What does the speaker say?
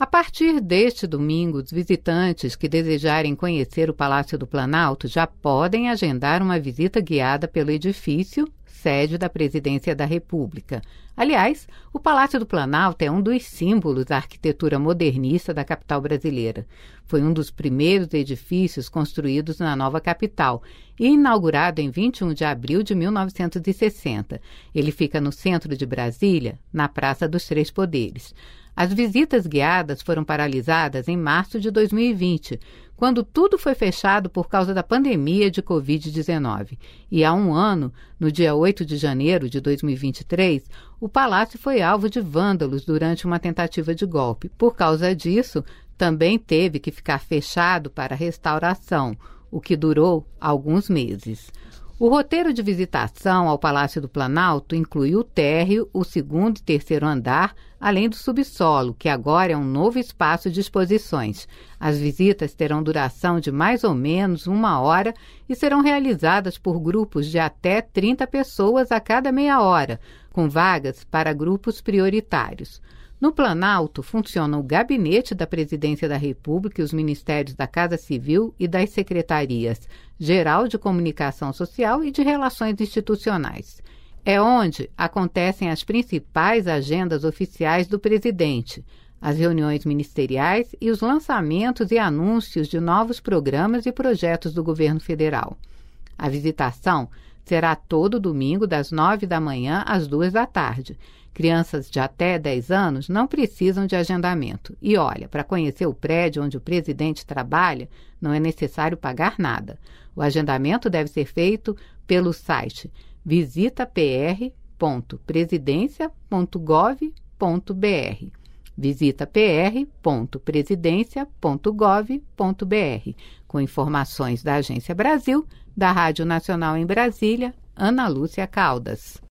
A partir deste domingo, os visitantes que desejarem conhecer o Palácio do Planalto já podem agendar uma visita guiada pelo edifício, sede da Presidência da República. Aliás, o Palácio do Planalto é um dos símbolos da arquitetura modernista da capital brasileira. Foi um dos primeiros edifícios construídos na nova capital e inaugurado em 21 de abril de 1960. Ele fica no centro de Brasília, na Praça dos Três Poderes. As visitas guiadas foram paralisadas em março de 2020, quando tudo foi fechado por causa da pandemia de Covid-19. E há um ano, no dia 8 de janeiro de 2023, o palácio foi alvo de vândalos durante uma tentativa de golpe. Por causa disso, também teve que ficar fechado para restauração, o que durou alguns meses. O roteiro de visitação ao Palácio do Planalto inclui o térreo, o segundo e terceiro andar, além do subsolo, que agora é um novo espaço de exposições. As visitas terão duração de mais ou menos 1 hora e serão realizadas por grupos de até 30 pessoas a cada meia hora, com vagas para grupos prioritários. No Planalto, funciona o Gabinete da Presidência da República e os Ministérios da Casa Civil e das Secretarias Geral de Comunicação Social e de Relações Institucionais. É onde acontecem as principais agendas oficiais do presidente, as reuniões ministeriais e os lançamentos e anúncios de novos programas e projetos do governo federal. A visitação será todo domingo, das 9 da manhã às 2 da tarde. Crianças de até 10 anos não precisam de agendamento. E olha, para conhecer o prédio onde o presidente trabalha, não é necessário pagar nada. O agendamento deve ser feito pelo site visitapr.presidencia.gov.br. visitapr.presidencia.gov.br. Com informações da Agência Brasil, da Rádio Nacional em Brasília, Ana Lúcia Caldas.